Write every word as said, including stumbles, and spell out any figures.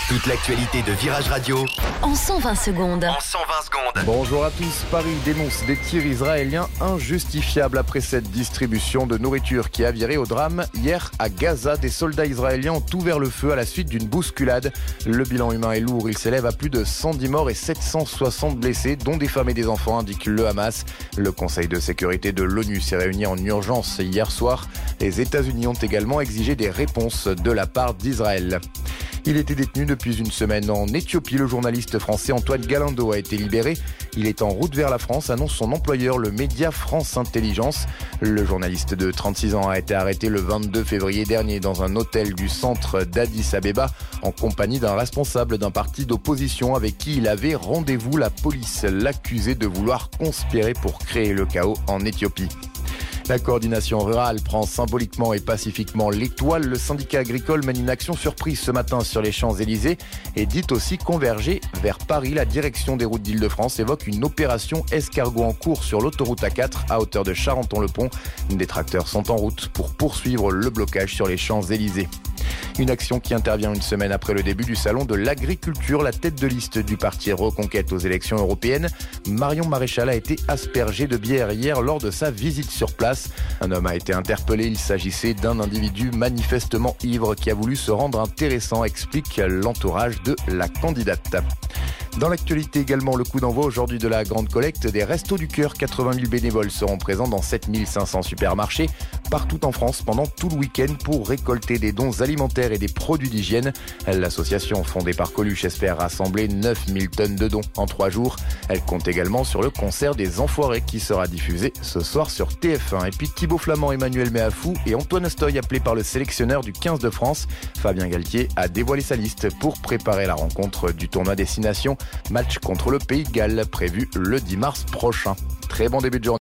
Toute l'actualité de Virage Radio en cent vingt secondes. En cent vingt secondes. Bonjour à tous. Paris dénonce des tirs israéliens injustifiables après cette distribution de nourriture qui a viré au drame. Hier, à Gaza, des soldats israéliens ont ouvert le feu à la suite d'une bousculade. Le bilan humain est lourd. Il s'élève à plus de cent dix morts et sept cent soixante blessés, dont des femmes et des enfants, indique le Hamas. Le Conseil de sécurité de l'ONU s'est réuni en urgence hier soir. Les États-Unis ont également exigé des réponses de la part d'Israël. Il était détenu depuis une semaine en Éthiopie. Le journaliste français Antoine Galindo a été libéré. Il est en route vers la France, annonce son employeur, le média France Intelligence. Le journaliste de trente-six ans a été arrêté le vingt-deux février dernier dans un hôtel du centre d'Addis Abeba en compagnie d'un responsable d'un parti d'opposition avec qui il avait rendez-vous. La police l'accusait de vouloir conspirer pour créer le chaos en Éthiopie. La coordination rurale prend symboliquement et pacifiquement l'étoile. Le syndicat agricole mène une action surprise ce matin sur les Champs-Élysées et dit aussi converger vers Paris. La direction des routes d'Île-de-France évoque une opération escargot en cours sur l'autoroute A quatre à hauteur de Charenton-le-Pont. Des tracteurs sont en route pour poursuivre le blocage sur les Champs-Élysées. Une action qui intervient une semaine après le début du salon de l'agriculture. La tête de liste du parti Reconquête aux élections européennes, Marion Maréchal, a été aspergée de bière hier lors de sa visite sur place. Un homme a été interpellé. Il s'agissait d'un individu manifestement ivre qui a voulu se rendre intéressant, explique l'entourage de la candidate. Dans l'actualité également, le coup d'envoi aujourd'hui de la grande collecte des Restos du Cœur. quatre-vingt mille bénévoles seront présents dans sept mille cinq cents supermarchés partout en France pendant tout le week-end pour récolter des dons alimentaires et des produits d'hygiène. L'association fondée par Coluche espère rassembler neuf mille tonnes de dons en trois jours. Elle compte également sur le concert des Enfoirés qui sera diffusé ce soir sur T F un. Et puis Thibaut Flamand, Emmanuel Méafou et Antoine Astoy appelés par le sélectionneur du quinze de France. Fabien Galtier a dévoilé sa liste pour préparer la rencontre du tournoi Destination. Match contre le Pays de Galles prévu le dix mars prochain. Très bon début de journée.